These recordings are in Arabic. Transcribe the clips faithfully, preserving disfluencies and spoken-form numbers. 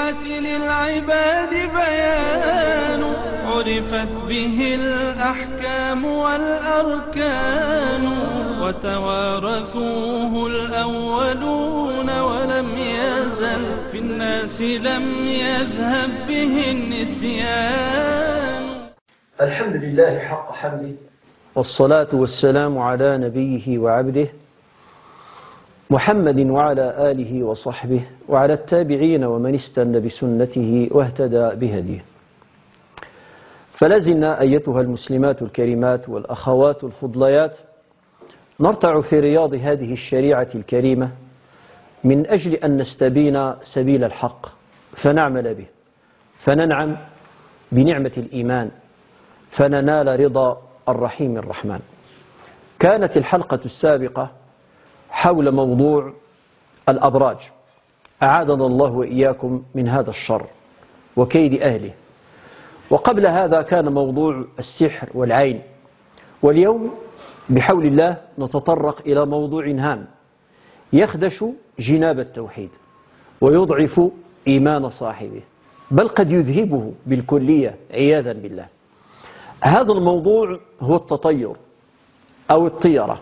الشريعة للعباد بيان عرفت به الأحكام والأركان وتوارثوه الأولون ولم يزل في الناس لم يذهب به النسيان. الحمد لله حق حمده، والصلاة والسلام على نبيه وعبده محمد وعلى آله وصحبه وعلى التابعين ومن استنى بسنته واهتدى بهديه. فلازلنا أيتها المسلمات الكريمات والأخوات الفضليات نرتع في رياض هذه الشريعة الكريمة من أجل أن نستبين سبيل الحق فنعمل به، فننعم بنعمة الإيمان، فننال رضا الرحيم الرحمن. كانت الحلقة السابقة حول موضوع الأبراج، أعاذنا الله وإياكم من هذا الشر وكيد أهله. وقبل هذا كان موضوع السحر والعين، واليوم بحول الله نتطرق إلى موضوع هام يخدش جناب التوحيد ويضعف إيمان صاحبه، بل قد يذهبه بالكلية عياذا بالله. هذا الموضوع هو التطير أو الطيرة.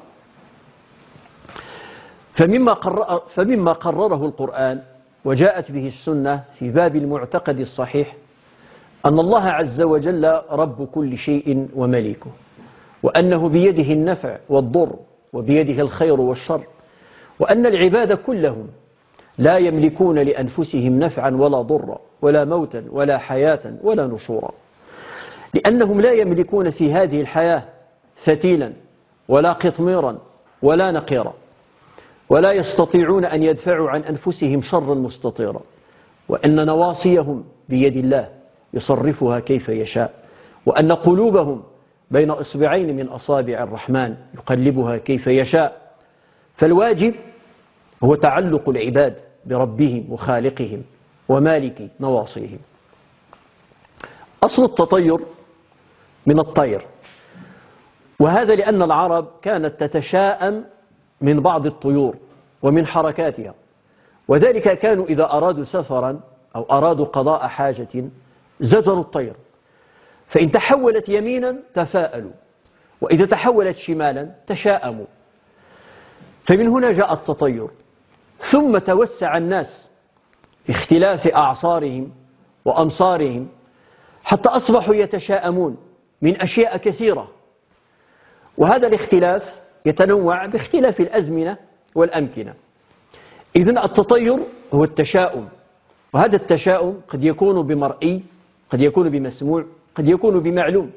فمما, قرر فمما قرره القرآن وجاءت به السنة في باب المعتقد الصحيح أن الله عز وجل رب كل شيء ومليكه، وأنه بيده النفع والضر وبيده الخير والشر، وأن العباد كلهم لا يملكون لأنفسهم نفعا ولا ضرا ولا موتا ولا حياة ولا نشورا، لأنهم لا يملكون في هذه الحياة فتيلا ولا قطميرا ولا نقيرا، ولا يستطيعون أن يدفعوا عن أنفسهم شرا مستطيرا، وأن نواصيهم بيد الله يصرفها كيف يشاء، وأن قلوبهم بين إصبعين من أصابع الرحمن يقلبها كيف يشاء. فالواجب هو تعلق العباد بربهم وخالقهم ومالك نواصيهم. أصل التطير من الطير، وهذا لأن العرب كانت تتشاءم من بعض الطيور ومن حركاتها، وذلك كانوا إذا أرادوا سفرا أو أرادوا قضاء حاجة زجروا الطير، فإن تحولت يمينا تفاءلوا، وإذا تحولت شمالا تشاءموا. فمن هنا جاء التطير، ثم توسع الناس باختلاف أعصارهم وأمصارهم حتى أصبحوا يتشاءمون من أشياء كثيرة، وهذا الاختلاف يتنوع باختلاف الأزمنة والأمكنة. إذن التطير هو التشاؤم، وهذا التشاؤم قد يكون بمرئي، قد يكون بمسموع، قد يكون بمعلوم.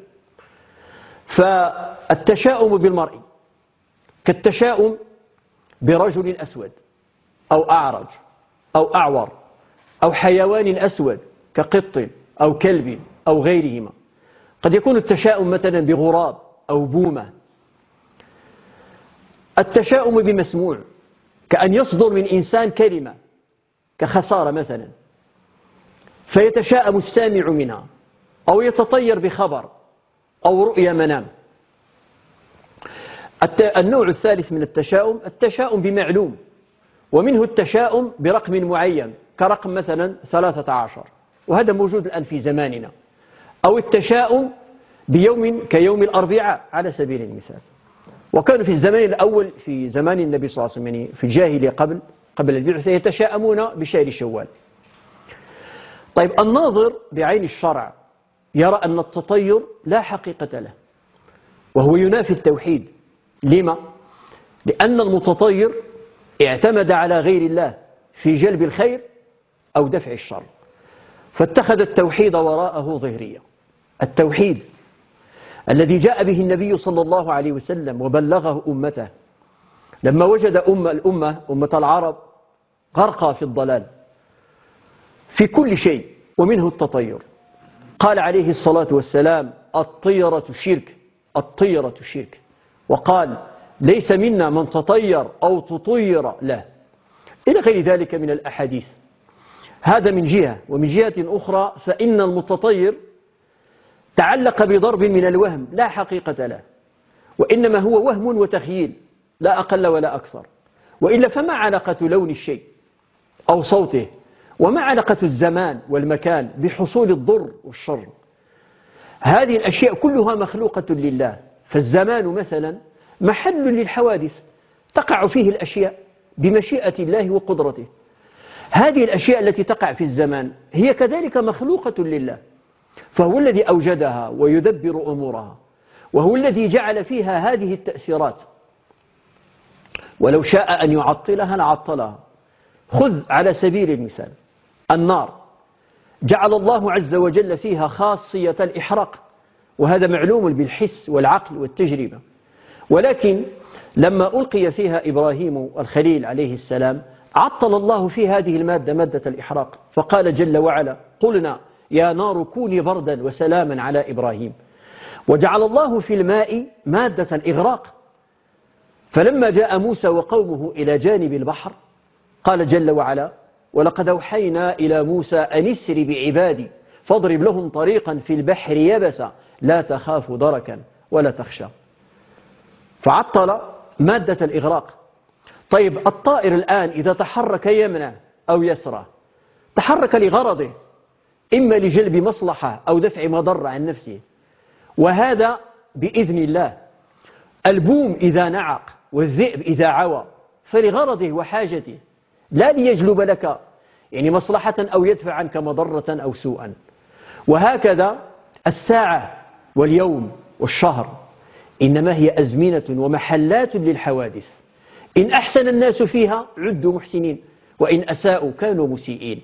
فالتشاؤم بالمرئي كالتشاؤم برجل أسود أو أعرج أو أعور أو حيوان أسود كقط أو كلب أو غيرهما. قد يكون التشاؤم مثلا بغراب أو بومة. التشاؤم بمسموع كأن يصدر من إنسان كلمة كخسارة مثلا فيتشاءم السامع منها، أو يتطير بخبر أو رؤيا منام. النوع الثالث من التشاؤم التشاؤم بمعلوم، ومنه التشاؤم برقم معين كرقم مثلا ثلاثة عشر، وهذا موجود الآن في زماننا. أو التشاؤم بيوم كيوم الأربعاء على سبيل المثال. وكانوا في الزمان الأول في زمان النبي صلى الله عليه وسلم في الجاهلية قبل قبل البعثة يتشاءمون بشهر شوال. طيب، الناظر بعين الشرع يرى أن التطير لا حقيقة له، وهو ينافي التوحيد. لما؟ لأن المتطير اعتمد على غير الله في جلب الخير أو دفع الشر، فاتخذ التوحيد وراءه ظهرية. التوحيد الذي جاء به النبي صلى الله عليه وسلم وبلغه أمته لما وجد أم الأمة أمة العرب غرقى في الضلال في كل شيء ومنه التطير. قال عليه الصلاة والسلام: الطيرة شرك، الطيرة شرك. وقال: ليس منا من تطير أو تطير له، إلى غير ذلك من الأحاديث. هذا من جهة، ومن جهة أخرى فإن المتطير تعلق بضرب من الوهم لا حقيقة له، وإنما هو وهم وتخييل لا أقل ولا أكثر. وإلا فما علاقة لون الشيء أو صوته وما علاقة الزمان والمكان بحصول الضر والشر؟ هذه الأشياء كلها مخلوقة لله. فالزمان مثلا محل للحوادث تقع فيه الأشياء بمشيئة الله وقدرته. هذه الأشياء التي تقع في الزمان هي كذلك مخلوقة لله، فهو الذي أوجدها ويدبر أمورها، وهو الذي جعل فيها هذه التأثيرات. ولو شاء أن يعطلها لعطلها. خذ على سبيل المثال النار، جعل الله عز وجل فيها خاصية الإحراق، وهذا معلوم بالحس والعقل والتجربة. ولكن لما ألقي فيها إبراهيم الخليل عليه السلام عطل الله في هذه المادة، مادة الإحراق، فقال جل وعلا: قلنا يا نار كوني بردا وسلاما على إبراهيم. وجعل الله في الماء مادة الإغراق، فلما جاء موسى وقومه إلى جانب البحر قال جل وعلا: ولقد أوحينا إلى موسى أن اسر بعبادي فاضرب لهم طريقا في البحر يبسا لا تخاف دركا ولا تخشى. فعطل مادة الإغراق. طيب الطائر الآن إذا تحرك يمنى أو يسرى تحرك لغرضه، إما لجلب مصلحة أو دفع مضرة عن نفسه، وهذا بإذن الله. البوم إذا نعق والذئب إذا عوى فلغرضه وحاجته، لا ليجلب لك يعني مصلحة أو يدفع عنك مضرة أو سوءا. وهكذا الساعة واليوم والشهر إنما هي أزمنة ومحلات للحوادث، إن أحسن الناس فيها عدوا محسنين، وإن أساءوا كانوا مسيئين.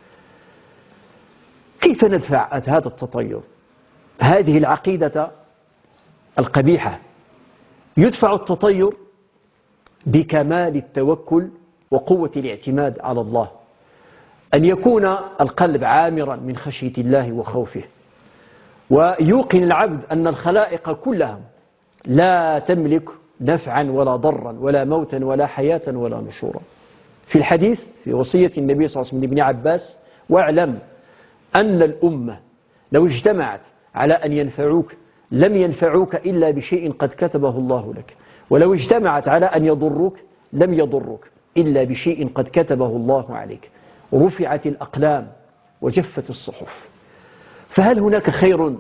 كيف ندفع هذا التطير، هذه العقيدة القبيحة؟ يدفع التطير بكمال التوكل وقوة الاعتماد على الله، أن يكون القلب عامرا من خشية الله وخوفه، ويوقن العبد أن الخلائق كلها لا تملك نفعا ولا ضرا ولا موتا ولا حياة ولا نشورا. في الحديث في وصية النبي صلى الله عليه وسلم لابن عباس: واعلم أن الأمة لو اجتمعت على أن ينفعوك لم ينفعوك إلا بشيء قد كتبه الله لك، ولو اجتمعت على أن يضروك لم يضروك إلا بشيء قد كتبه الله عليك. رفعت الأقلام وجفت الصحف. فهل هناك خير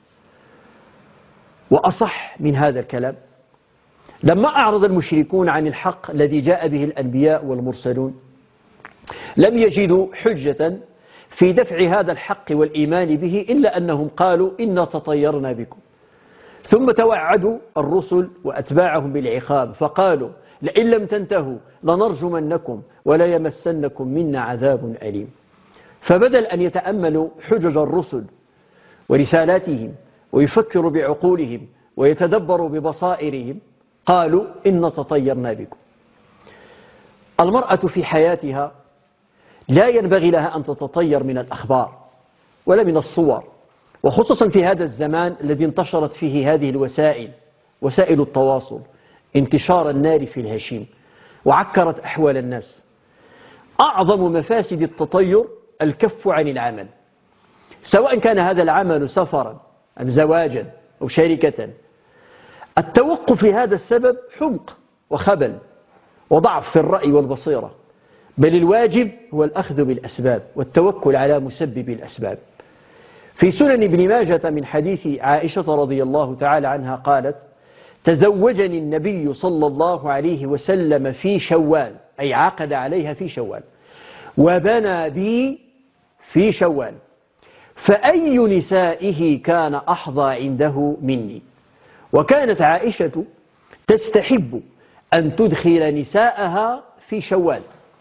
وأصح من هذا الكلام؟ لما أعرض المشركون عن الحق الذي جاء به الأنبياء والمرسلون لم يجدوا حجة في دفع هذا الحق والإيمان به إلا أنهم قالوا: إنا تطيرنا بكم. ثم توعدوا الرسل وأتباعهم بالعقاب فقالوا: لئن لم تنتهوا لنرجمنكم ولا يمسنكم منا عذاب أليم. فبدل أن يتأملوا حجج الرسل ورسالاتهم ويفكروا بعقولهم ويتدبروا ببصائرهم قالوا: إنا تطيرنا بكم. المرأة في حياتها لا ينبغي لها أن تتطير من الأخبار ولا من الصور، وخصوصا في هذا الزمان الذي انتشرت فيه هذه الوسائل، وسائل التواصل، انتشار النار في الهشيم، وعكرت أحوال الناس. أعظم مفاسد التطير الكف عن العمل، سواء كان هذا العمل سفرا أم زواجا أو شركة. التوقف لهذا السبب حمق وخبل وضعف في الرأي والبصيرة، بل الواجب هو الأخذ بالأسباب والتوكل على مسبب الأسباب. في سنن ابن ماجة من حديث عائشة رضي الله تعالى عنها قالت: تزوجني النبي صلى الله عليه وسلم في شوال، أي عقد عليها في شوال، وبنى بي في شوال، فأي نسائه كان أحظى عنده مني. وكانت عائشة تستحب أن تدخل نساءها في شوال،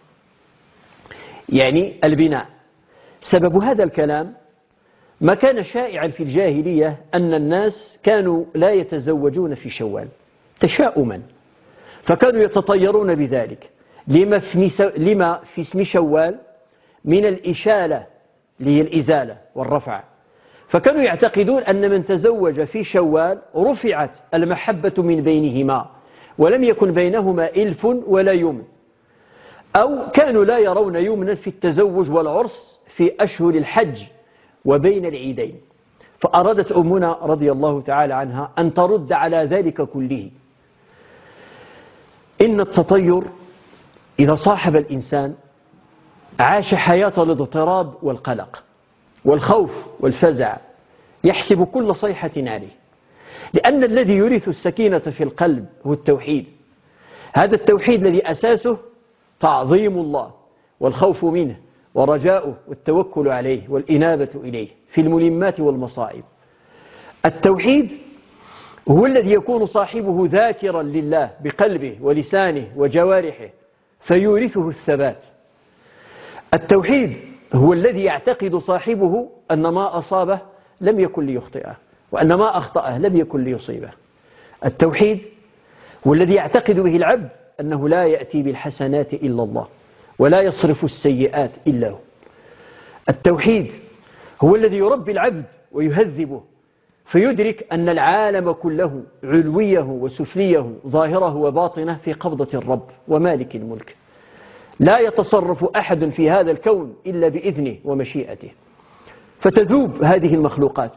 يعني البناء. سبب هذا الكلام ما كان شائعا في الجاهلية أن الناس كانوا لا يتزوجون في شوال تشاؤما، فكانوا يتطيرون بذلك لما في, لما في اسم شوال من الإشالة اللي هي الإزالة والرفع. فكانوا يعتقدون أن من تزوج في شوال رفعت المحبة من بينهما ولم يكن بينهما إلف ولا يمن، أو كانوا لا يرون يمنا في التزوج والعرس في أشهر الحج وبين العيدين. فأرادت أمنا رضي الله تعالى عنها أن ترد على ذلك كله. إن التطير إذا صاحب الإنسان عاش حياة الاضطراب والقلق والخوف والفزع، يحسب كل صيحة عليه، لأن الذي يورث السكينة في القلب هو التوحيد. هذا التوحيد الذي أساسه تعظيم الله والخوف منه ورجاؤه والتوكل عليه والإنابة إليه في الملمات والمصائب. التوحيد هو الذي يكون صاحبه ذاكرا لله بقلبه ولسانه وجوارحه فيورثه الثبات. التوحيد هو الذي يعتقد صاحبه أن ما أصابه لم يكن ليخطئه، وأن ما أخطأه لم يكن ليصيبه. التوحيد هو الذي يعتقد به العبد أنه لا يأتي بالحسنات إلا الله ولا يصرف السيئات إلا هو. التوحيد هو الذي يربي العبد ويهذبه فيدرك أن العالم كله علويه وسفليه ظاهره وباطنه في قبضة الرب ومالك الملك، لا يتصرف أحد في هذا الكون إلا بإذنه ومشيئته. فتذوب هذه المخلوقات،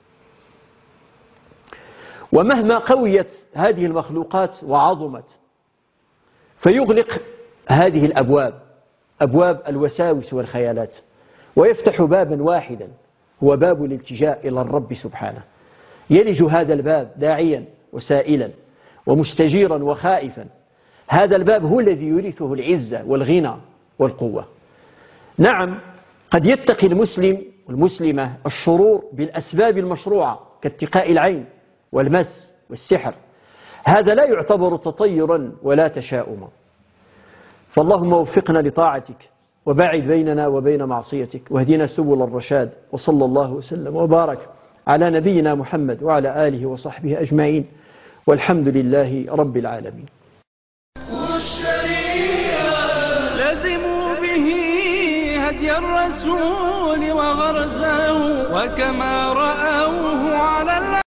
ومهما قويت هذه المخلوقات وعظمت فيغلق هذه الأبواب، أبواب الوساوس والخيالات، ويفتح بابا واحدا هو باب الالتجاء إلى الرب سبحانه. يلج هذا الباب داعيا وسائلا ومستجيرا وخائفا. هذا الباب هو الذي يورثه العزة والغنى والقوة. نعم، قد يتقي المسلم والمسلمة الشرور بالأسباب المشروعة كاتقاء العين والمس والسحر، هذا لا يعتبر تطيرا ولا تشاؤما. فاللهم وفقنا لطاعتك وباعد بيننا وبين معصيتك واهدنا سبل الرشاد، وصلى الله وسلم وبارك على نبينا محمد وعلى آله وصحبه أجمعين، والحمد لله رب العالمين. لزموا به هدي الرسول وغرزه، وكما رأى